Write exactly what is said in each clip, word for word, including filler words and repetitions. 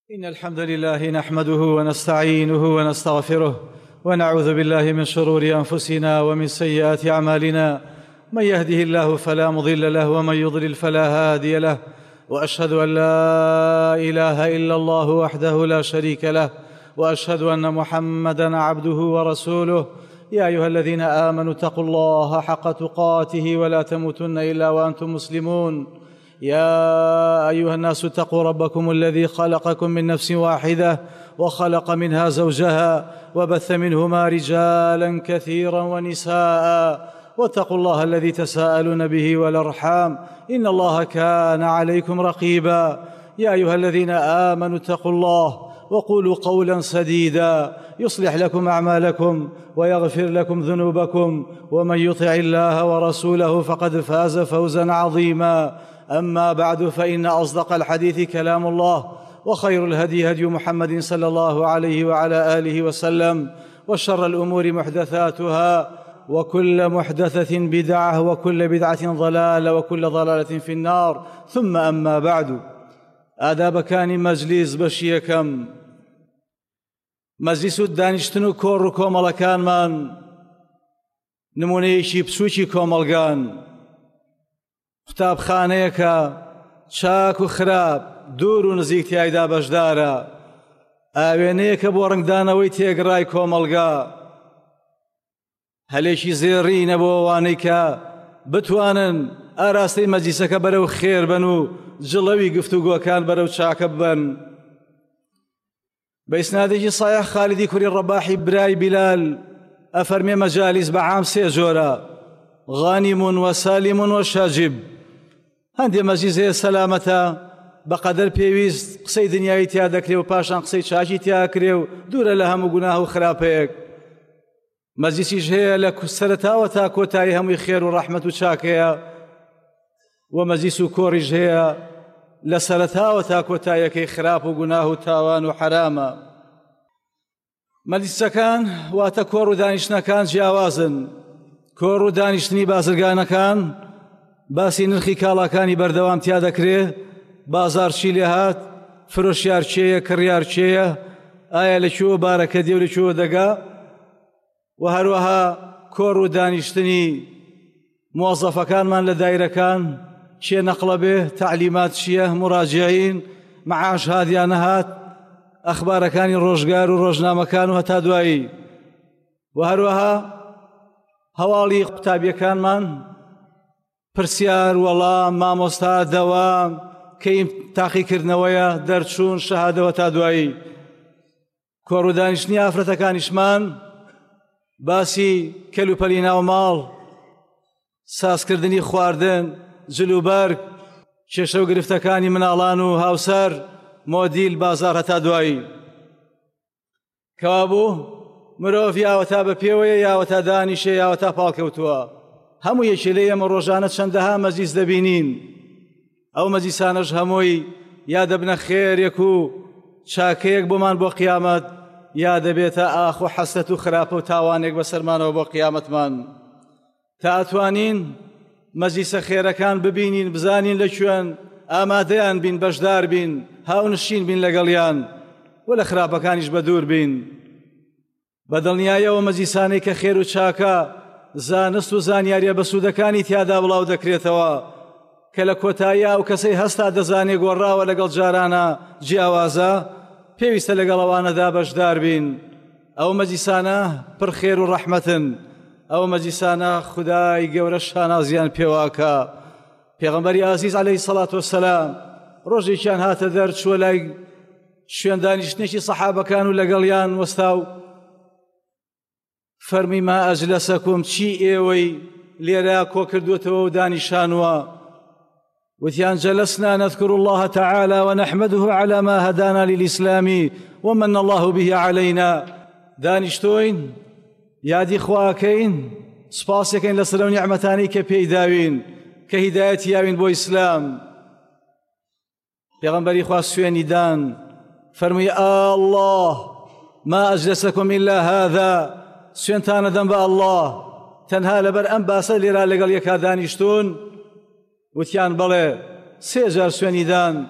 إن الحمد لله نحمده ونستعينه ونستغفره ونعوذ بالله من شرور أنفسنا ومن سيئات أعمالنا. من يهده الله فلا مضل له ومن يضلل فلا هادي له، وأشهد أن لا إله إلا الله وحده لا شريك له، وأشهد أن محمدًا عبده ورسوله. يا أيها الذين آمنوا اتقوا الله حق تقاته ولا تموتن إلا وأنتم مسلمون. يا أيها الناس اتقوا ربكم الذي خلقكم من نفس واحدة وخلق منها زوجها وبث منهما رجالا كثيرا ونساء، واتقوا الله الذي تساءلون به والأرحام إن الله كان عليكم رقيبا. يا أيها الذين آمنوا اتقوا الله وقولوا قولا سديدا يصلح لكم أعمالكم ويغفر لكم ذنوبكم، ومن يطع الله ورسوله فقد فاز فوزا عظيما. أما بعد، فإن أصدق الحديث كلام الله، وخير الهدي هدي محمد صلى الله عليه وعلى آله وسلم، وشر الأمور محدثاتها، وكل محدثة بدعة، وكل بدعة ضلالة، وكل ضلالة في النار. ثم أما بعد، آداب كان مجلس بشيكم مجلس الدانشتن كور كوملكان من نمونيشي بسوشي كوملغان قوتاب خانەیەکە چاک و خراپ، دوور و نزیک تیایدا بەشدارە، ئاوێنەیەکە بۆ ڕنگدانەوەی تێگڕای کۆمەڵگا، هەلێکی زێڕینە بۆ ئەوانەی کە بتوانن ئاراستەی مەجلیسەکە بەرەو خێر بن و جڵەوی گفتوگۆکان بەرەو چاکە ببن. بە ئیسنادێکی صحیح خالیدی کوڕی ڕەباحی برای بیلال ئەفەرمێ مەجالیس بەعام سێ جۆرە: غانم وسالم وشاجب. هەندێ مەجلیس هەیە سەلامەتە، بەقەدەر پێویست قسەی دنیای تیا دەکرێ و پاشان قسەی چاکی تیا کرێ و دوورە لە هەموو گوناه و خراپەیەک. مەجلیسیش هەیە لە سەرەتاوە تا کۆتایی هەمووی خێر و ڕەحمەت و چاکەیە، و مەجلیس و کۆڕیش هەیە لە سەرەتاوە تا کۆتاییەکەی خراپ و گوناه و تاوان و حرامە. مەجلیسەکان واتە کۆڕ و دانیشتنەکان جیاوازن. کۆڕ و دانیشتنی بازرگانەکان باسی نرخی کاڵاکانی بەردەوام تیا دەکرێ، بازار چی لێ هات، فرۆشیار چێیە، کڕیار چێیە، ئایا لەکوێوە بارەکە دێ و لەکوێوە دەگا. و هەروەها کۆڕ و دانیشتنی موظەفەکانمان لە دایرەکان چێ نەقڵە بێ، تعلیمات چییە، مراجعین، معاش هاتیان نەهات، ئەخبارەکانی ڕۆژگار و ڕۆژنامەکان و هەتا دوایی. و هەروەها هەواڵی قوتابیەکانمان، پرسیار، وەڵام، مامۆستا، دەوام، کەی تاقیکردنەوەیە، دەرچوون، شەهادەوە تا دوایی. کۆڕ و دانیشتنی ئافرەتەکانیشمان باسی کەلوپەلی ناو ماڵ، سازکردنی خواردن، جلوبەرگ، کێشە و گرفتەکانی مناڵان و هاوسەر، مۆدیل، بازار هەتا دوایی. کەوا بوو مرۆڤ یاوەتا بە پێوەیە، یاوەتا دانیشێ، یاوەتا پاڵکەوتووە. هەموو یەکێ لە ئێمە ڕۆژانە چەندەها مەجلیس دەبینین. ئەو مەجلیسانەش هەمووی یا دەبنە خێرێک و چاکەیەک بۆمان بۆ قیامەت، یا دەبێتە ئاخ و حەسەت و خراپە و تاوانێک بەسەرمانەوە بۆ قیامەتمان. تا ئەتوانین مەجلیسە خێرەکان ببینین، بزانین لەکوێن، ئامادەیان بین، بەشدار بین، هاونشین بین لەگەڵیان، و لە خراپەکانیش بە دوور بین. بەدڵنیایەوە مەجلیسانەی کە خێر و چاکە، زانست و زانیاریە بە سوودەکانی تیادا بڵاو دەکرێتەوە، کە لە کۆتاییە ئەو کەسەی هەستا دەزانێ گۆڕاوە لەگەڵ جارانە جیاوازە، پێویستە لەگەڵەوانەدا بەشدار بین. ئەو مەجلیسانە پڕ خێر و ڕەحمەتن، ئەو مەجلیسانە خودای گەورە شانازیان پێواکە. پێغەمبەری عەزیز عەلەیهی سەڵات وەسەلام ڕۆژێکیان هاتە دەر، چووە لای شوێن دانیشتنێکی سەحابەکان و لەگەڵیان وەستا و فەرمی: ما ئەجلەسەکم، چی ئێوەی لێرە کۆ کردووەتەوە و دانیشانوە؟ وتیان: جلسنا نذكر الله تعالى ونحمده على ما هدانا للإسلام ومن الله به علينا. دانیشتۆین، یادی خواکەین، سپاسەکەین لەسەر ئەو نیعمەتانەی کە پێی داوین، کە هیدایەتی یاوین بۆ ئیسلام. پێغەمبەری خوا سوێنی دان، فەرمووی: الله ما أجلسكم إلا هذا، سوێنتانە دەم بە الله تەنها لەبەر ئەم باسە لێرا لەگەڵ یەکا دانیشتون. وتیان: بەڵێ. سێ جار سوێنیدان،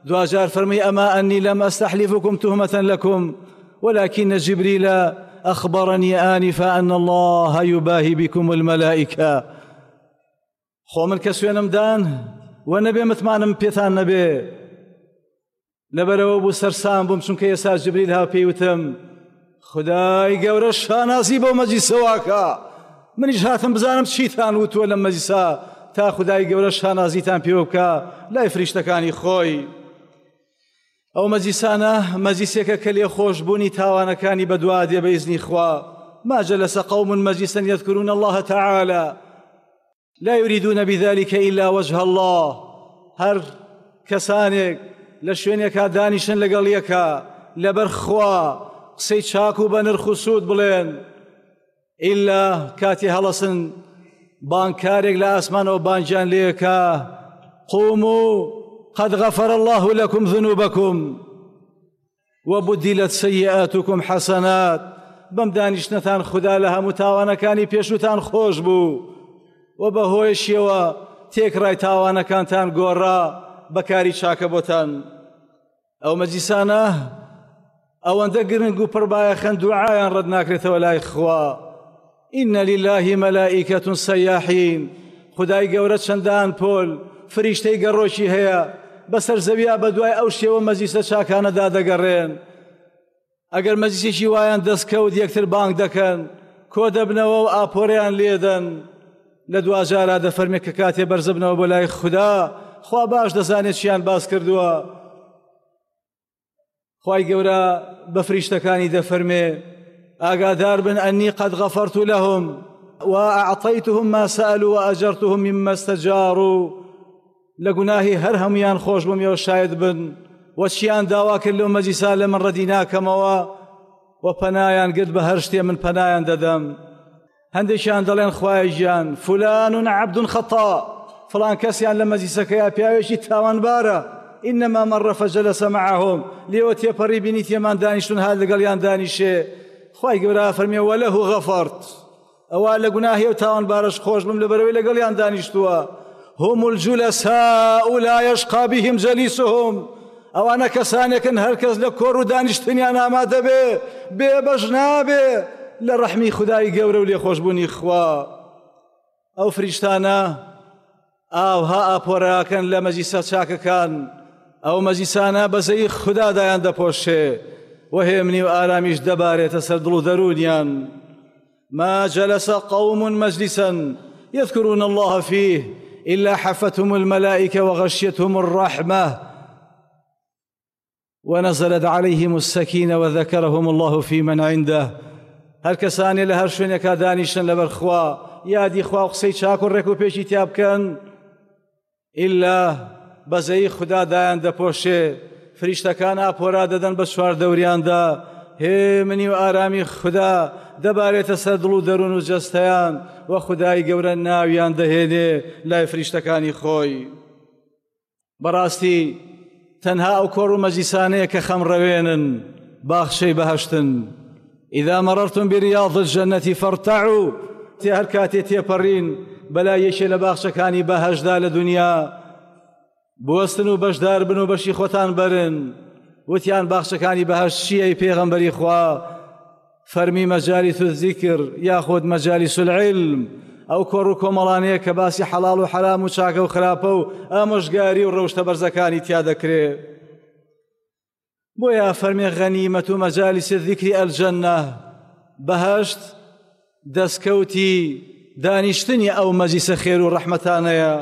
دوجار فرمي أما أني لم أستحلفكم تهمة لكم ولكن جبريل أخبرني آنفا أن الله يباهي بكم الملائكة. خو من كسوينم دان ونبي متمانم بيتان نبي لبرو بو سرسان بوم چونکە ئێستا جبریل ها پێیوتم خدای گەورە شانازی بۆ مەجلیسەواکە منیش هاتم بزانم چیتان وتووە لەم مەجلیسە تا خدای گەورە شانازیتان پێوە بکە لای فریشتەکانی خۆی. ئەو مەجلیسانە مەجلیسێکە کە لێ خۆشبوونی تاوانەکانی بەدوا دێ بەئیزنی خوا. ما جلس قوم مجلسا يذكرون الله تعالى لا يريدون بذلك إلا وجه الله. هر کەسانێک لە شوێنێکا دانیشن لەگەڵ یەکە لەبەر خوا قسەی چاک و بە نرخ و سوود بڵێن ئیلا کاتی هەڵەسن بانکارێک لە ئاسمانەوە بانجیان لێکە قوموا قد غفر الله لكم ذنوبكم وبدلت سيئاتكم حسنات. بەم دانیشتنەتان خدا لە هەموو تاوانەکانی پێشووتان خۆش بوو و بەهۆیشیەوە تێکڕای تاوانەکانتان گۆڕا بەکاری چاکە بۆتان. ئەو مەجلیسانە ئەوەندە گرنگ و پڕبایەخەن دوعایان ڕەت ناکرێتەوە لای خوا. ئینە لله مەلائیکەة سەیاحین. خدای گەورە چەندان پۆل فریشتەی گەڕۆکی هەیە بەسەر زەویە بە دوای ئەو شێوە مەجلیسە چاکانەدا دەگەڕێن. ئەگەر مەجلیسێکی وایان دەستکەوت یەکتر بانگ دەکەن کۆ دەبنەوە و ئاپۆڕیان لێدەن. لە دوجارا دەفەرمێ کە کاتێ بەرزبنەوە بۆ لای خوددا خوا باش دەزانێت چیان باس کردووە. خوای گەورە بە فریشتەکانی دەفەرمێ ئاگادار بن ئەنی قەد غەفەرت لەهم وأعطيتهم ما سألوا وأجرتهم مما استجاروا. لە گوناهی هەر هەمویان خۆش بوومیەوە شاید بن و چیان داوا کرد لەو مەجلیسە لە من ڕەدی ناکەمەوە و پەنایان گرت بە هەر شتێ من پەنایان دەدەم. هەندێکیان دەڵێن خوای گیان فلان عەبد خەطا فلان کەسیان لە مەجلیسەکەیە پیاوێکی تاوانبارە ئینەما مەڕە فەجەلەسە معەهم لێوە تێپەڕی بینی تێمان دانیشتون هات لەگەڵیان دانیشێ. خوای گەورە فەرمێ وەلەهو غەفەرت. ئەوە لە گوناهی و تاوانبارەش خۆش بم لەبەرەوەی لەگەڵیان دانیشتووە. هم الجلساء لا يشقى بهم جليسهم. ئەوانە کەسانێکن هەر کەس لە کۆڕ و دانیشتنیان ئامادە بێ بێبەش نابێ لە ڕەحمی خودای گەورە و لێخۆشبوونی خوا. ئەو فریشتانە ئاوها ئاپۆڕیاکەن لە مەجلیسە چاکەکان. ئەو مەجلیسانە بەزەی خودادایان دەپۆشێ و هێمنی و ئارامیش دەبارێتە سەر دڵ و دەرونیان. ما جلس قوم مجلسا يذكرون الله فيه إلا حفتهم الملائكة وغشيتهم الرحمة ونزلت عليهم السكينة وذكرهم الله في من عنده. هەر کەسانی لە هەر شوێنێکا دانیشن لەبەر خوا یادی خوا و قسەی چاک و ڕێک و پێشی تیا بکەن ئیلا بەزەی خودادایان دەپۆشێ. فریشتەکان ئاپۆرا دەدەن بە چوار دەوریاندا هێمنی و ئارامی خوددا دەبارێتە سەر دڵ و دەروون و جەستەیان و خودای گەورە ناویان دەهێنێ لای فریشتەکانی خۆی. بەڕاستی تەنها ئەو کۆڕ و مەجلیسانەیە کە خەمڕەوێنن باخشەی بەهەشتن. إذا مررتم برياض الجنة فارتعوا. هەر کاتێ تێپەڕین بەلای یەکێ لە باخشەکانی بەهەشدا لە دنیا بوەستن و بەشدار بن و بەشی خۆتان بەرن. وتیان باخشەکانی بەهەشت چییە پێغەمبەری خوا؟ فەرمی مەجالیس الذیکر یاخود مەجالیس العلم. ئەو کۆڕ و کۆمەڵانەیە کە باسی حەڵاڵ و حەرام و چاکە و خراپە و ئامۆژگاری و ڕەوشتە بەرزەکانی تیا دەکرێت. بۆیە فەرمی غەنیمەت و مەجالیس الذیکری ئەلجەنە بەهەشت دەستکەوتی دانیشتنی ئەو مەجلیسە خێر و ڕەحمەتانەیە.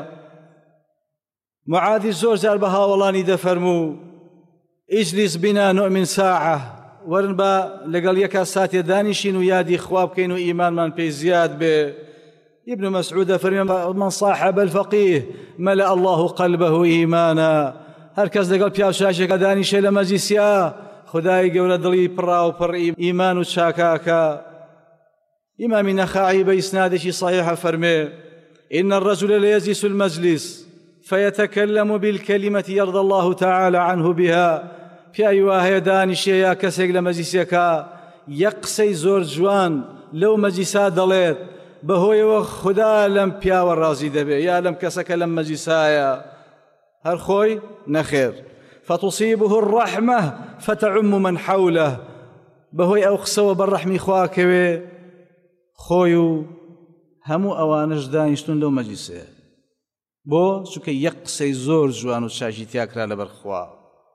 معادی زۆر جار بە هاوڵانی دەفەرموو ئیجلیس بینا نؤمن ساعة. ورن بە لەگەڵ یەکا ساتێ دانیشین و یادی خوا بکەین و ئیمانمان پێی زیاد بێ. ابن مسعود فەرمێ من صاحب الفقيه ملأ الله قلبه إيمانا. هەر کەس لەگەڵ پیاوچاکێکە دانیشێ لە مەجلیسە خدای گەورە دڵی پڕا و پڕ ئیمان و چاکاکە. ئیمامی نەخاعی بە ئیسنادێکی صحیحە فەرمێ إن الرجل ليجلس المجلس فيتكلم بالكلمة يرضى الله تعالى عنه بها. پیاوی وا هەیە دانیشێ یا کەسێک لە مەجلیسێکە یەک قسەی زۆر جوان لەو مەجلیسا دەڵێت بەهۆیەوە خوددا لەم پیاوە ڕازی دەبێ یا لەم کەسەکە لەم مەجلیسایە هەر خۆی نەخێر. فتصيبه الرحمة فتعم من حوله بهوي أو خسوا بالرحمي خواكوي خويو همو أوانش دانشتون لو مجلسه بو چونکە یەک قسەی زۆر جوان و چاژی تیاکرا لەبەر خوا.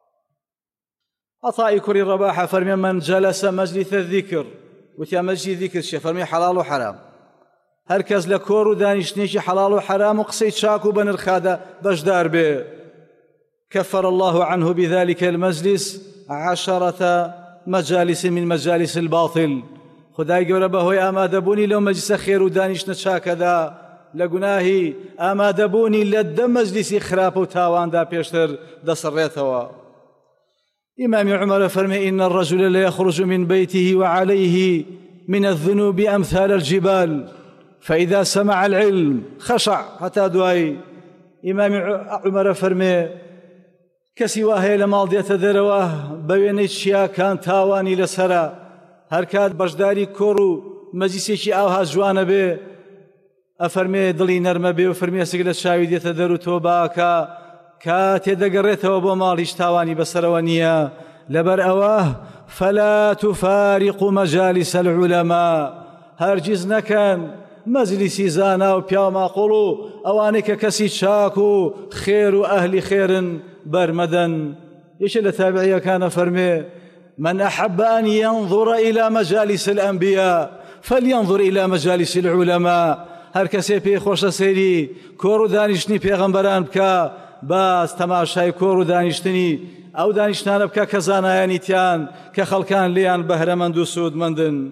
عطائی کوڕی ڕەباحە فەرمێ من جەلەسە مەجلیسە الذیکر وتیا مەجلی ذیکر چییە؟ فەرمێ حەڵاڵ و حەرام. هەر کەس لە کۆڕ و دانیشتنێکی حەڵاڵ و حەرام و قسەی چاک و بەنرخادا بەشدار بێ كفر الله عنه بذلك المجلس عشرة مجالس من مجالس الباطل. خدای گەورە بەهۆی ئامادەبوونی لەو مەجلیسە خێر و دانیشتنە چاکەدا لە گوناهی ئامادەبوونی لە دە مەجلیسی خراپە و تاواندا پێشتر دەسەڕێتەوە. إمام عمر فرمي إن الرجل لا يخرج من بيته وعليه من الذنوب أمثال الجبال فإذا سمع العلم خشع حتى دعي. إمام عمر فرمي كسي واهي لمال ديت درواه بويني شيا كان تاواني لسرا هركات بجداري كورو مجلسي آوها جوانا بي أفرمي دلي نرمى بي وفرمي سقل الشاوي ديت درو توباكا كاتي دقريتها بۆ ماڵیش تاوانی بەسەرەوە نییە لەبەر ئەوە فلا تفارق مجالس العلماء هەرگیز نەکەن مەجلیسی زانا و پیا و ماقوڵ و ئەوانەی کە کەسی چاک و خێر و ئەهلی خێرن بەرمەدەن. یەکێ لە تابعیەکانە فەرمێ من أحب أن ينظر إلى مجالس الأنبياء فلينظر إلى مجالس العلماء. هەر کەسێ پێی خۆشە سەیری کۆڕ و دانیشتنی پێغەمبەران بکە باس تەماشای کۆڕ و دانیشتنی ئەو دانیشتانە بکە کە زانایانی تیان کە خەڵکان لێیان بەهرەمەند و سوودمەندن.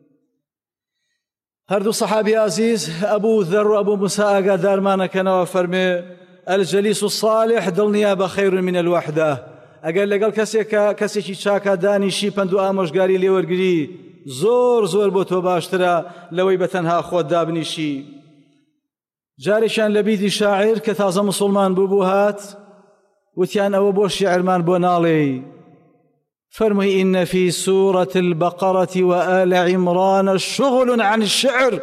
هەردوو سەحابی عەزیز ئەبوو ذەر و ئەبوو موسا ئاگادارمانەکەنەوە فەرمێ الجەلیس الصالح دڵنیا بە خەیر من الوحدة. ئەگەر لەگەڵ کەسێکە کەسێکی چاکە دانیشی پند و ئامۆژگاری لێوەرگری زۆر زۆر بۆ تۆ باشترە لەوەی بەتەنها خۆت دابنیشی. جارێکیان لە بیدی شاعر کە تازە مسلمان بوو بوو هات وتیان ئەوە بۆ شیعرمان بۆ ناڵێ فەرمووی إن في سورة البقرة وآل عمران شغل عن الشعر.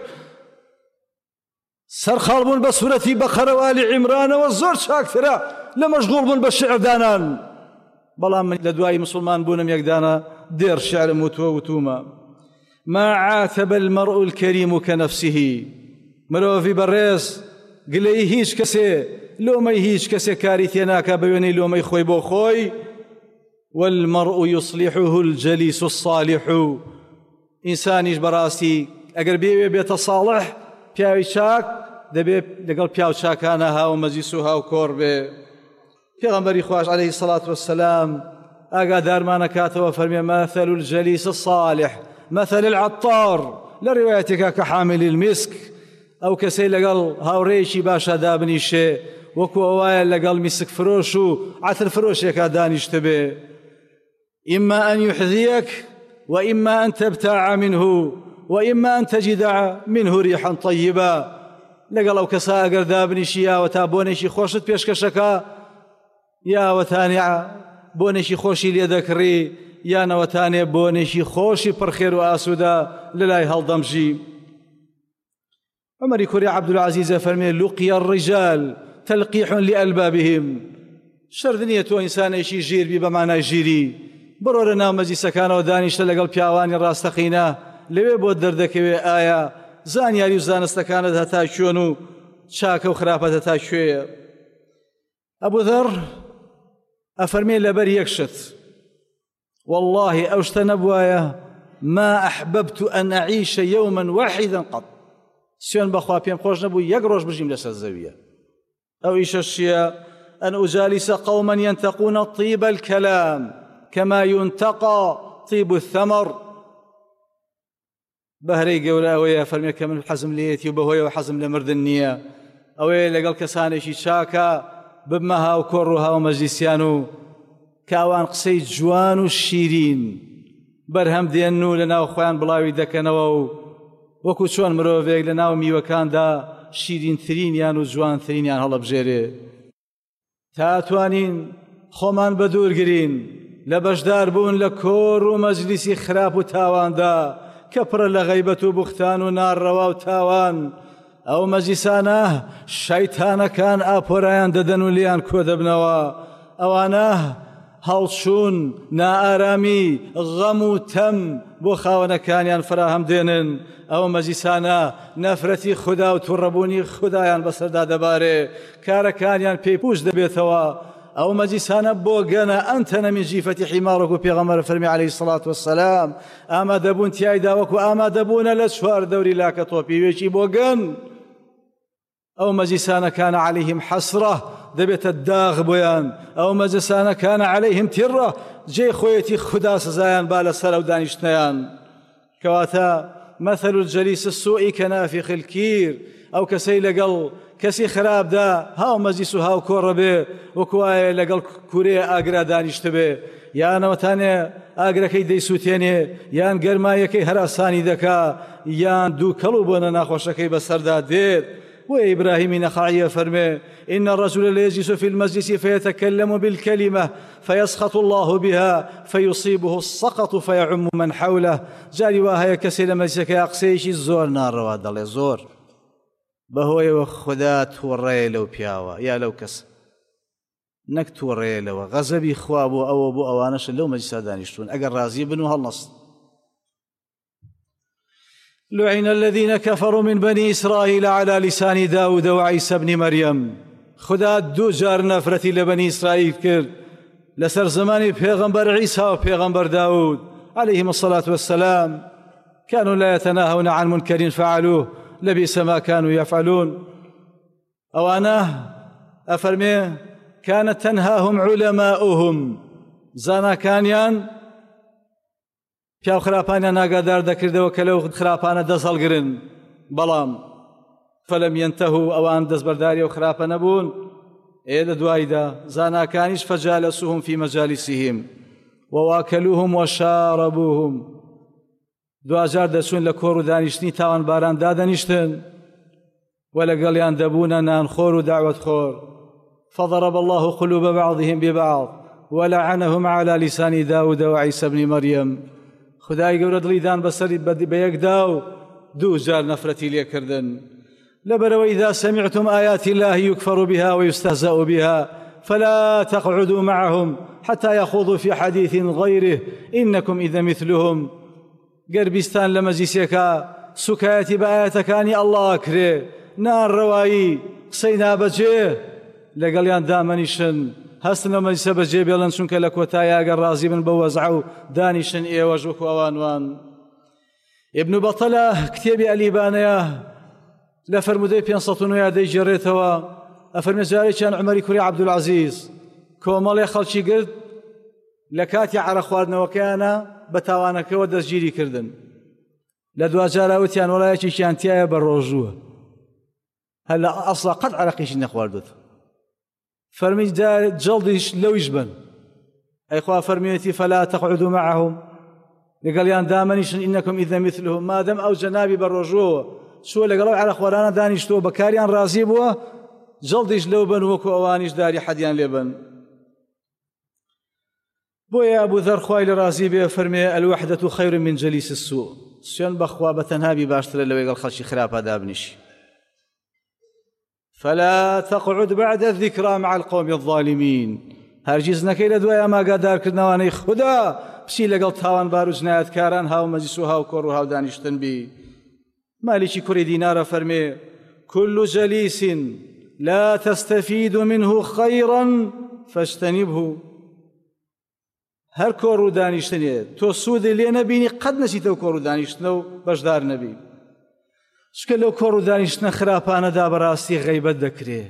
سەرخاڵ بوون بە سوورەتی بەقەرە و ئالی عیمرانەوە زۆر چاکترە لە مەشغوڵ بوون بە شیعر دانان. بەڵام من لە دوای مسلمان بوونم یەکدانە دێر شیعرم وتووە وتومە ما عاتب المرء الكريم كنفسه. مرۆڤی بەڕێز گلەی هیچ کەسێ لۆمەی هیچ کەسێ کاری تێ ناکا بە وێنەی لۆمەی خۆی بۆ خۆی. والمرء يصلحه الجليس الصالح. ئینسانیش بەڕاستی ئەگەر بێوێ بێتە ساڵح پیاوی چاک دەبێت لەگەڵ پیاو چاکانە هاو مەجلیس و هاو کۆڕ بێ. پێغەمبەری خوش عليه الصلاة والسلام ئاگادارمانەکاتەوە فەرمێ مثل الجليس الصالح مثل العطار لە ڕێوایەتێکە کە حامل المسك. ئەو کەسەی لەگەڵ هاوڕێیەکی باشە دابنیشێ وەکو ئەوایە لەگەڵ میسک فرۆش و عەتر فرۆشێکە دانیشتە بێ. إما أن يحذيك وإما أن تبتاع منه وإما أن تجد منه ريحا طيبة. لەگەڵ ئەو کەسە ئەگەر دابنیشی یاوەتا بۆنێکی خۆشت پێشکەشەکە یاوەتانێ بۆنێکی خۆشی لێ دەکڕی یانەوەتانێ بۆنێکی خۆشی پڕخێر و ئاسوودە لەلای هەڵدەمژی. عمر كوري عبد العزيز فرمي لقي الرجال تلقيح لألبابهم. شردنية إنسان يشي جير بي بمعنى جيري برو لنا مجلس كان ودانيش لقل بياواني راستقينا لوي بود دردكوي آية زان ياريو زانستكانت هتا شونو شاك وخرافة هتا شوية. أبو ذر أفرمي لبر يكشت والله أوشت نبوايا ما أحببت أن أعيش يوما واحدا قط. سيون بخوا بيم خوش نبو يقروش بجيم لسا الزاوية أو إيش الشيء أن أجالس قوما ينتقون طيب الكلام كما ينتقى طيب الثمر. بهري قولا أويا فرميك من حزم ليتي وبهويا وحزم لمرد النية أويا لقل كساني شي شاكا بمها وكرها ومجلسيانو كاوان قسي جوان الشيرين برهم دينو لنا وخوان بلاوي دكنو وەکو چۆن مرۆڤێک لە ناو میوەکاندا شیرینترینیان و جوانترینیان هەڵەبژێرێ تا توانین خۆمان بەدوورگرین لە بەشدار بوون لە کۆڕ و مەجلیسی خراپ و تاواندا کە پڕە لە غەیبەت و بوختان و ناڕەوا و تاوان. ئەو مەجلیسانە شەیتانەکان ئاپۆرایان دەدەن و لیان کۆ دەبنەوە. ئەوانە هەڵچوون نائارامی غەم و تەم بۆ خاوەنەکانیان فراهەم دێنن ئەو مەجلیسانە نەفرەتی خوددا و تووڕەبوونی خوددایان بەسەردا دەبارێ کارەکانیان پێی پوش دەبێتەوە ئەو مەجلیسانە بۆ گەنە ئەنتەنە من جیفەتی حیمارک و پێغەمبەر فەرمی عەلەیهی سەڵات وەسەلام ئامادەبوون تیایدا وەکو ئامادەبوونە لە چوار دەوری لاکە تۆپیوێکی بۆ گەن ئەو مەجلیسانە کانە عەلەیهیم حەسرە دەبێتە داغ بۆیان ئەو مەجلیسانە کانە عەلەیهیم تیڕە جێ خۆیەتی خوددا سزایان با لەسەر ئەو دانیشتنەیان کەواتە مەثل الجەلیس السوء کەنافخ الکیر ئەو کەسەی لەگەڵ کەسی خراپدا هاو مەجلیس و هاو کۆڕە بێ وەکو وایە لەگەڵ کوورەیە ئاگرا دانیشتە بێ یانەوەتانێ ئاگرەکەی دەیسووتێنێ یان گەرمایەکەی هەراسانی دەکا یان دوو کەڵ و بۆنە ناخۆشەکەی بەسەردا دێت وإبراهيم نخعي فرمي إن الرجل ليجلس في المجلس فيتكلم بالكلمة فيسخط الله بها فيصيبه السقط فيعم من حوله جاري واهي كسل مجلسك يقسيش الزور نار رواد الله زور بهوي وخدات وري لو بياوا يا لو كس نكت وري لو غزبي خوابو أو أبو أوانش لو مجلس دانشتون أقر رازي بنو هالنص لعن الذين كفروا من بني إسرائيل على لسان داود وعيسى بن مريم خدا دو جار نفرتي لبني إسرائيل كر لسر زماني بيغمبر عيسى وبيغمبر داود عليهم الصلاة والسلام كانوا لا يتناهون عن منكر فعلوه لبئس ما كانوا يفعلون أو أنا أفرمي كانت تنهاهم علماؤهم زانا كانيان پیاو خراپانیان ئاگادار دەکردەوە کە لەو خراپانە دەسەڵگرن بەڵام فەلەم ينتهوا ئەوان دەستبەرداری و خراپە نەبوون ئێ لە دوایدا زاناکانیش فەجالسوهم في مجالسهم وواكلوهم وشاربوهم دوجار دەچوون لە کۆڕ و دانیشتنی تاوان باران دادەنیشتن و لەگەڵیان دەبوونە نانخۆر و داوەتخۆر فضرب الله قلوب بعضهم ببعض ولعنهم على لسان داود وعيسى بن مريم خدای گەورە دڵیدان بەسەری بەیەکدا و دوو جار نەفرەتی لێکردن لەبەرەوە إذا سمعتم آيات الله يكفر بها ويستهزأ بها فلا تقعدوا معهم حتى يخوضوا في حديث غيره إنكم إذا مثلهم گەربیستان لە مەجلیسێکە سوکایەتی بە ئاەتەکانی ئەڵڵا کرێ نانڕەوایی قسەی نابەجێ لەگەڵیان دامەنیشن هەستن لە مەجلیسە بەجێ بێڵن چونکە لە کۆتایی ئەگەر ڕازی بن بە وەزع و دانیشن ئێوەش وەکو ئەوانوان ئیبن بەتەلە کتێبی ئەلیبانەیە لە فەرمودەی پێنج سەد و نۆ دەیگێڕێتەوە ئەفەرمێ جارێکیان عومەری کوڕی عەبدولعەزیز کۆمەڵێ خەڵکی گرت لە کاتی عەرە خواردنەوەکەیانە بە تاوانەکەوە دەستگیری کردن لە دوجارە وتیان وەڵایەکێکیان تایە بە ڕۆژووە هەر لە ئەسڵا قەت عەرەقیشی نەخواردووە فرمي جلديش لويش بن أي خوا فرميتي فلا تقعدوا معهم لقال يان دامنيش إنكم إذا مثلهم ما دام أو جنابي بالرجوع شو لقالوا على خوارانا دانيشتو بكاريان رازيبوا جلديش لو بن وكو أوانيش داري حديان لبن بويا أبو ذر خويل رازيبي فرمي الوحدة خير من جليس السوء سيان بخوا بتنهابي باشتر لو يقال خلشي خراب هذا ابنش فلا تقعد بعد الذكرى مع القوم الظالمين هرگیز نەکەی لە دوای ئەما ئاگادارکردنەوەی خوددا پشی لەگەڵ تاوان بار و جنایەتکاران هاو مەجلیس و هاو کۆڕ و هاو دانیشتن بی مالیکی کوڕی دینارە فەرمێ كل جليس لا تستفيد منه خيرا فاجتنبه هەر کۆڕ و دانیشتنێ تۆ سوودی لێ نەبینی قەت نەچیتەوە کۆڕ و دانیشتنە و بەشدار نەبی شکە لەو کۆڕ و دانیشتنە خراپانەدا بەڕاستی غەیبەت دەکرێ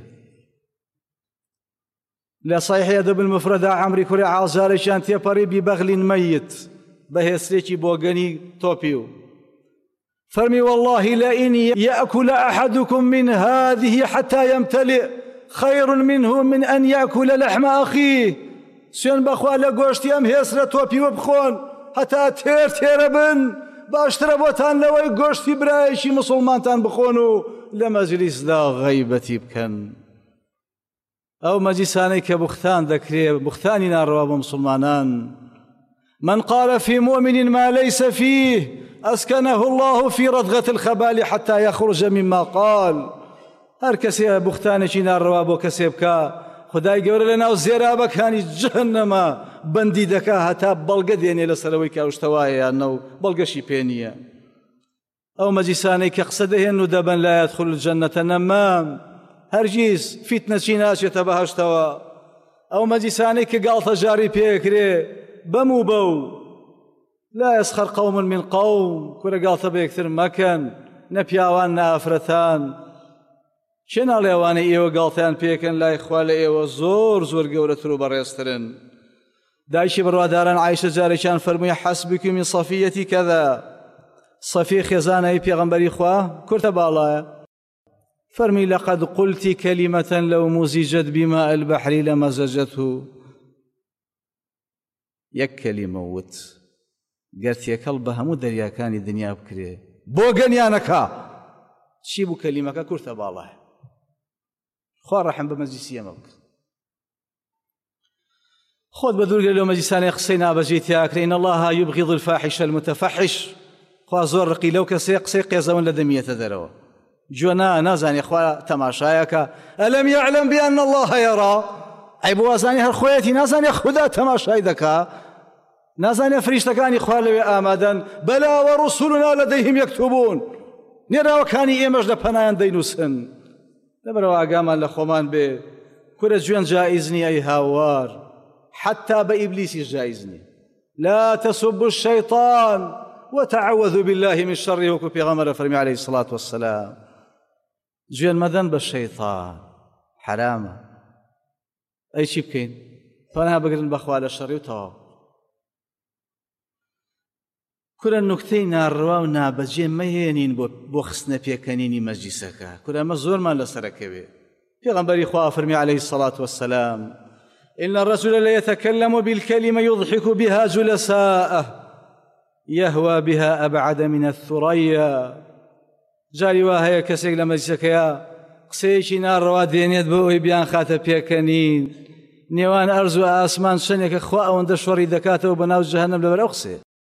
لە صحیحە دەبن مفرەدا عەمری کوڕی عازارێکیان تێپەڕی ببەغلین مەیت بەهێسرێکی بۆگەنی تۆپی و فەرمی والله لئن يأكل أحدكم من هذه حتى يمتلئ خير منه من أن يأكل لحم أخيه سوێن بەخوا لە گۆشتی ئەم هێسرە تۆپیوە بخۆن هەتا تێر تێرە بن باشترە بۆتان لەوەی گۆشتی برایەکی مسڵمانتان بخۆن و لە مەجلیسدا غەیبەتی بکەن ئەو مەجلیسانەی کە بوختان دەکرێ بوختانی ناڕەوا بۆ مسلمانان من قال في مؤمن ما ليس فيه أسكنه الله في ردغة الخبال حتى يخرج مما قال هەر کەسێ بوختانێکی ناڕەوا بۆ کەسێ بکە خدای گەورە لە ناو زێرابەکانی جەهەنەمە بەندی دەکا هەتا بەڵگە دێنێ لەسەرەوەی کاوشتەوایە یان نەو بەڵگەشی پێ نییە. ئەو مەجلیسانەی کە قسە دەهێن و دەبەن لا يدخل الجەنەتە نەمام هەرگیز فیتنەچی ناچێتە بەهەشتەوە. ئەو مەجلیسانەی کە گاڵتە جاری پێکرێ بەم و بەو لا يسخر قوم من قوم کورە گاڵتە بە یەکتر مەکەن نە پیاوان نە ئافرەتان. چێ ناڵێوانەی ئێوە گاڵتەیان پێکەن لای خوا لە ئێوە زۆر زۆر گەورەتر و بەڕێزترن. دایکی بڕواداران عایشە جارێکیان فەرمووی حەسبکی من صەفیەتی کەذا صەفی خێزانەی پێغەمبەری خوا کورتە باڵایە فەرمی لەقەد قولتی کەلیمەتەن لەو موزیجەت بماء البەحر لەمەزەجەته. یەک کەلیمە وت گەر تێکەڵ بە هەموو دەریاکانی دنیا بکرێ بۆ گەنیانەکە چی بوو کەلیمەکە کورتە باڵایە. خوا ڕەحم بە مەجلیسی ئێمە بکە. خۆت بە دوورگە لەو مەجلیسانەی قسەی نابەجێی تیاکرێ ئین الله یبغض الفاحش المتفحش. خوا زۆر ڕقی لەو کەسەیە قسەی قێزەون لە دەمیێتە دەرەوە. جوە نا نازانێ خوا تەماشایەکە ئەلەم یعلم بأن الله یەڕا. ئەی بۆ وازانی هەر خۆیەتی نازانێ خوددا تەماشای دەکا نازانێ فریشتەکانی خوا لەوێ ئامادەن بەلا وەڕوسولنا لەدەیهم یەکتوبون. نێراوەکانی ئێمەش لە پەنایان دەینووسن. لەبەرەوە ئاگامان لە خۆمان بێ کورە جوێن جائز نییە ئەی هاوار حتا بە ئیبلیسیش جائز نییە. لا تسبوا الشيطان وتعوذوا بالله من شره وەکو پێغەمبەر فەرمی عليه الصلاة والسلام. جوێن مەدەن بە شەیطان حرامە. ئەی چی بکەین؟ پەنا بگرن بەخوا لە شەڕی و تەواو. کورە نوکتەی ناڕوا و نابەجێ مەهێنین بۆ خستنە پێکەنینی مەجلیسەکە. کورە ئەمە زۆرمان لەسەرەکەوێ. پێغەمبەری خوا فەرمی عليه الصلاة والسلام إن الرجل ليتكلم بالكلمة يضحك بها جلساءه يهوى بها أبعد من الثريا. جاری وا هەیە کەسێک لە مەجلیسەکەیە قسەیەکی ناڕەوا دێنێت بۆ ئەوەی بیان خاتە پێکەنین نێوان ئەرز و ئاسمان شەنێکە خوا ئەوەندە شۆڕی دەکاتەوە بەناو جەهەنەم لەبەر ئەو قسێ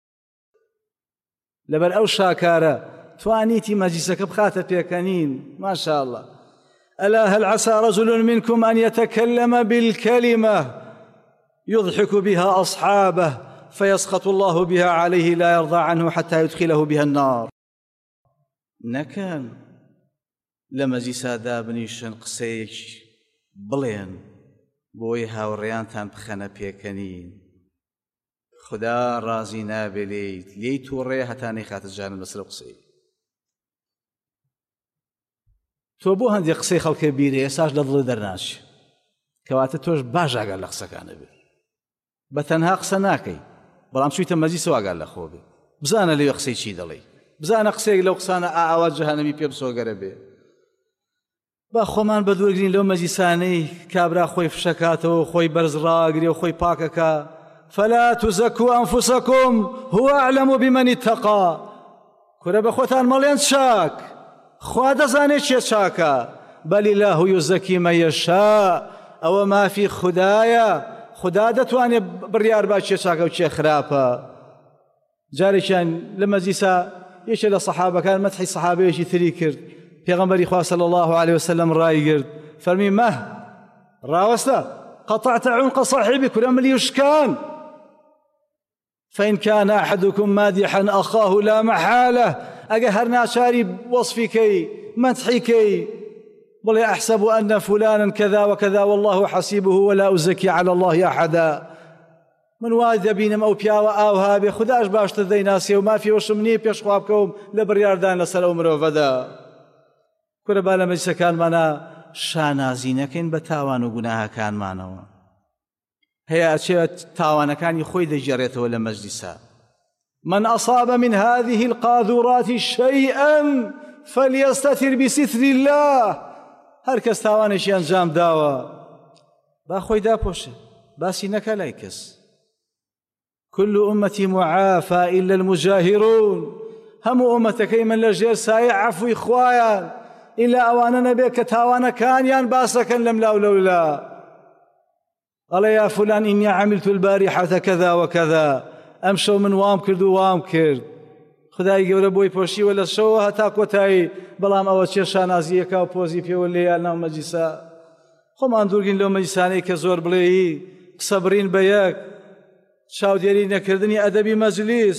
لەبەر ئەو شاکارە توانیتی مەجلیسەکە بخاتە پێکەنین. ماشاء الله. ألا هل عسى رجل منكم أن يتكلم بالكلمة يضحك بها أصحابه فيسخط الله بها عليه لا يرضى عنه حتى يدخله بها النار. نەکەن لە مەجلیسادا بنیشن قسەیەک بڵێن بۆی هاوڕێیانتان بخەنە پێکەنین. خدا ڕازی نابێ لێیت لێی تووڕێ هەتا نەیخاتە جانم لەسەر قسەی. تۆ بۆ هەندێک قسەی خەڵکە بیرێ ئێساش لە دڵی دەرناچی کەواتە تۆش باش ئاگار لە قسەکانە بێ. بە تەنها قسە ناکەی بەڵام چوویتە مەجلیسەوە ئاگار لە خۆ بێ. بزانە لێوێ قسەی چی دەڵێی. بزانە قسەیەک لەو قسانە ئاوا جەهەنەمی پێ بسۆگەرە بێ. با خۆمان بە دوورگرین لەو مەجلیسانەی کابرا خۆی فشەکاتەوە خۆی بەرز ڕاگرێ و خۆی پاکەکە. فلا تزكوا أنفسكم هو أعلم بمن اتقى. کورە بە خۆتان مەڵێن چاک خوا دەزانێت چێ چاکە. بەل الله یزەکی مەن یەشاء. ئەوە مافی خوددایە. خدا دەتوانێت بڕیار با چێ چاکە و چێ خراپە. جارێکیان لە مەجلیسا یەکێک لە سەحابەکان مەدحی سەحابەیەکی تری کرد. پێغەمبەری خوا صلی الله عليه وسلم ڕای گرت فەرمی مە ڕاوەستە قطعت عنق صاحبك کورە ملی وشکان. فإن كان أحدكم مادحا أخاه لا محالة. أجا هرنا شاري وصفي كي مدحي كي بل أحسب أن فلانا كذا وكذا والله حسيبه ولا أزكي على الله أحدا. من واد بينم أو بياوة أو هابي خداش باش تذي ناسي وما في وشمني بيش خوابكم لبرياردان لسلو مروفدا. كل بالا مجلس كان منا شانازينكين بتاوان وقناها كان مانوا هي أشياء تاوان كان يخوي دجارته ولا مجلسا. من أصاب من هذه القاذورات شيئا فليستتر بستر الله. هر کس تاوانش انجام داوا با خوی دا پوشه باسی نکا لایکس. كل أمتي معافى إلا المجاهرون. هم أمتكي من لجير سايع عفو إخوايا إلا أوانا بك تاوانا كان يان باسكا لم لا لولا. قال يا فلان إني عملت البارحة كذا وكذا. أمشوا من وام كرد وام كرد. خدای گەورە بۆی پۆشی وە لە شەوە هەتا کۆتایی بەڵام ئەوە چێ شانازیەکە و پۆزی پێوە لێ ناو مەجلیسە. خۆمان دوورگین لەو مەجلیسانەی کە زۆر بڵێی قسە بڕین بە یەک چاودێری نەکردنی ئەدەبی مەجلیس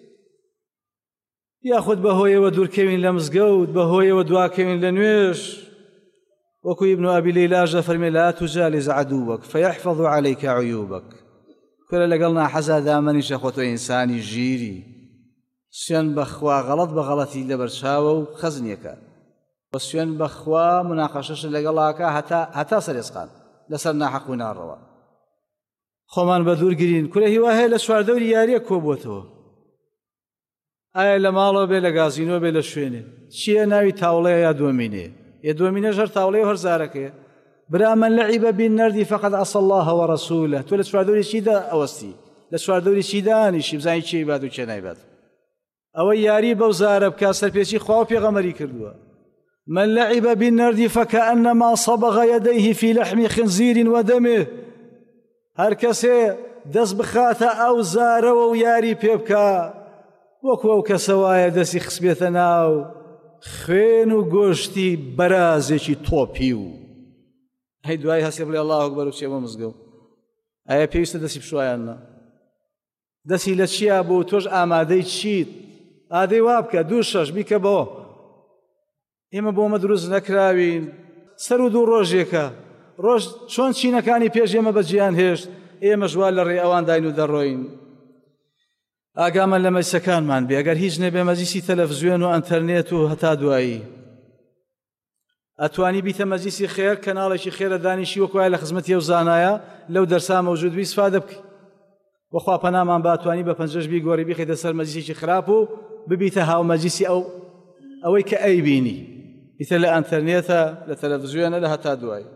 یاخود بەهۆیەوە دوورکەوین لە مزگەوت بەهۆیەوە دواکەوین لە نوێش وەکو ئیبن ئەبی لەیلاش دەفەرمێ لا تجالس عدوك فيحفظ عليك عيوبك کورە لەگەڵ ناحەزا دامەنیشە خۆ تۆ ئینسانی ژیری سوێن بەخوا غەڵەت بە غەڵەتی لەبەر چاوە و خەزنیەکە بە سوێن بەخوا مناقەشەش لەگەڵاکە هەتا سەرێسقان لەسەر ناحەق و ناڕەوا خۆمان بە دوورگرین کورە هیوا هەیە لە چواردەوری یاریە کۆبووەتەوە ئایا لە ماڵەوە بێ لە گازینۆ بێ لە شوێنێ چییە ناوی تاوڵەیە یا دۆمینێ یە دۆمینەش هەر تاوڵەیە و هەر زارەکەیە برا من لعب بالنرد فقد عصى الله ورسوله تو لە چواردەوری چیدا ئەوەستی لە چواردەوری چیدا ئانیشی بزانی چی عیباد و چێ نایبات ئەوەی یاری بەو زارە بکا سەرپێچی خوا و پێغەمبەری کردووە من لعب بالنرد فكأنما صبغ يديه في لحم خنزير ودمه هەر کەسێ دەست بخاتە ئەو زارەوە و یاری پێ بکە وەکو ئەو کەسە وایە دەستی خسبێتە ناو خوێن و گۆشتی بەرازێکی تۆپی و هەی دوای هەسێ بڵێ الله ئەکبەر و چێمە مزگەوت ئایا پێویستە دەستی بشوایان نا دەستی لە چیا بۆ تۆش ئامادەی چیت ئادەی وا بکە دوو شەش بیکە بۆ ئێمە بۆمە دروست نەکراوین سەر و دوو ڕۆژێکە ڕۆژ چۆن چینەکانی پێش ئێمە بەجیان هێشت ئێمە ژوار لە ڕێ ئەوان داین و دەڕۆین ئاگامە لە مەجلیسەکانمان بێ ئەگەر هیچ نەبێ مەجلیسی تەلەڤیزیۆن و ئەنتەرنێت و هەتا دوایی ئەتوانی بیتە مەجلیسی خێر کەناڵێکی خێرە دانیشی وەکو وایە لە خزمەتی ئەو زانایە لەو دەرسا مەوجود بی ئیسفادە بکەی وەخوا پەنامان با ئەتوانی بە پەنجەش بی گۆڕی بیخەیتە سەر مەجلیسێکی خراپ و ببیتە هاو مەجلیسی ئەو ئەوەی کە ئەیبینی بیتە لە ئەنتەرنێتە لە تەلەڤیزیۆنە لە هەتا دوایی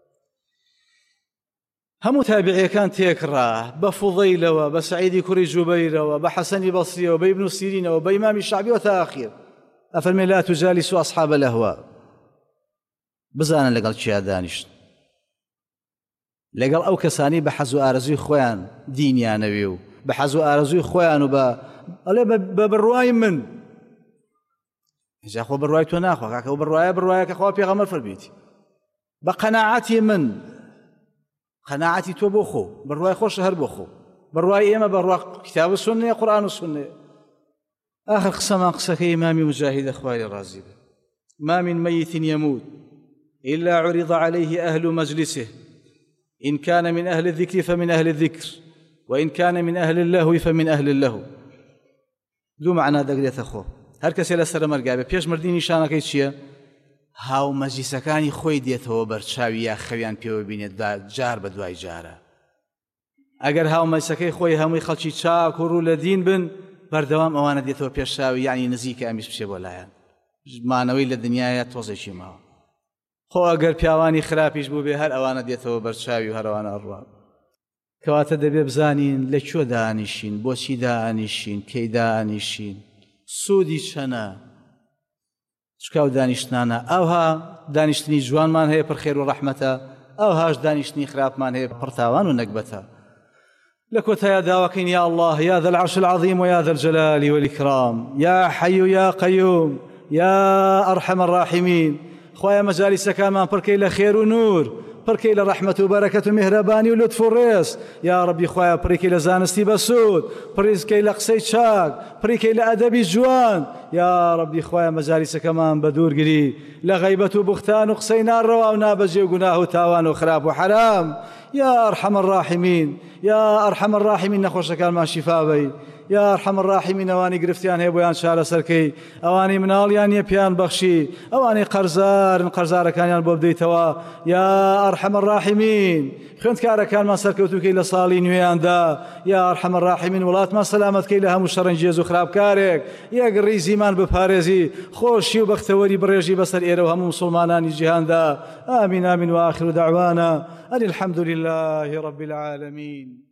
هەموو تابعیەکان تێکڕا بە فوضەیلەوە بە سەعیدی کوڕی جوبەیرەوە بە حەسەنی بەسریەوە بە ئیبن سیرینەوە بە ئیمامی شەعبیەوە تا ئاخیر ئەفەرمێ لا تجالسوا أصحاب الأهواء بزانن لەگەڵ چیا دانیشت لەگەڵ ئەو کەسانی بە حەز و ئارەزوی خۆیان دینیانەوێ و بە حەز و ئارەزوی خۆیان و بە ئەڵێ بە بڕوای من ئێجا خۆ بڕوای تۆ ناخوا کاکە ئەو بڕوایە بڕوایە کە خوا پێغەمبەر فەرموویەتی بە قەناعەتی من قەناعەتی تۆ بۆ خۆ بڕوای خۆش هەر بۆ خۆ بڕوای ئێمە بەڕوا کتاب و سوننەیە قورئان و سوننەیە آخر قسەمان قسەکەی ئیمامی مجاهید خوای لێ ڕازی بێ ما من ميت يموت إلا عرض عليه أهل مجلسه إن كان من أهل الذكر فمن أهل الذكر وإن كان من أهل اللهو فمن أهل اللهو دو معنى دەگرێتە خۆ هەر کەسێ لەسەر مەرگا بێ پێش مردی نیشانەکەی چییە هاو مەجلیسەکانی خۆی دێتەوە بەرچاوی یا خەویان پێوە بینێت جار بە دوای جارە ئەگەر هاو مەجلیسەکەی خۆی هەمووی خەڵکی چاک و ڕوو لە دین بن بەردەوام ئەوانە دێتەوە پێشاوی یعنی نزیکە ئەمیش بچێ بۆ لایەن مانەوەی لە دنیاە تۆزێکی ماوە خۆ ئەگەر پیاوانی خراپیش بوو بێ هەر ئەوانە دێتەوە بەرچاوی و هەروانە ئەڕوا کەواتە دەبێ بزانین لە کوێ دانیشین بۆچی دانیشین کەی دانیشین سوودی چەنە چکاو دانیشتنانە ئەوها دانیشتنی جوانمان هەیە پڕ خێر و ڕەحمەتە ئەوهاش دانیشتنی خراپمان هەیە پڕ تاوان و نەکبەتە لە کۆتایە داواکەین یا الله یا ذا العرش العظيم ويا ذا الجلال والإكرام يا حي يا قيوم يا أرحم الراحمين خوايا مجالسەکانمان پڕکەی لە خێر و نور پڕکەی لە ڕەحمەت و بەرەکەت و میهرەبانی و لوتف و ڕێز یا ڕەبی خوایا پڕکەی لە زانستی بەسوود پڕکەی لە قسەی چاک پڕکەی لە ئەدەبی جوان یا ڕەبی خوایا مەجالیسەکەمان بە دوورگری لە غەیبەت و بوختان و قسەی ناڕەوا و نابەجێ و گوناه و تاوان و خراپ و حرام یا أرحم الراحمين یا أرحم الراحمين نەخۆشەکانمان شیفا بەی یا أرحم الراحمين ئەوانی گرفتیان هەیە بۆیان چارە سەرکەی ئەوانی مناڵیان نیە پیان بەخشی ئەوانی قەرزارن قەرزارەکانیان بۆ بدەیتەوە یا أرحم الراحمين خوێندکارەکانمان سەرکەوتووکەی لە ساڵی نوێیاندا یا أرحم الراحمين وڵاتمان سەلامەتکەی لە هەموو شەڕەنجێز و خراپکارێک یەک ڕیزیمان بپارێزی خۆشی و بەختەوەری بڕێژی بەسەر ئێرە و هەموو مسلمانانی جیهاندا آمین آمین و آخر دعوانا أن الحمد لله رب العالمين.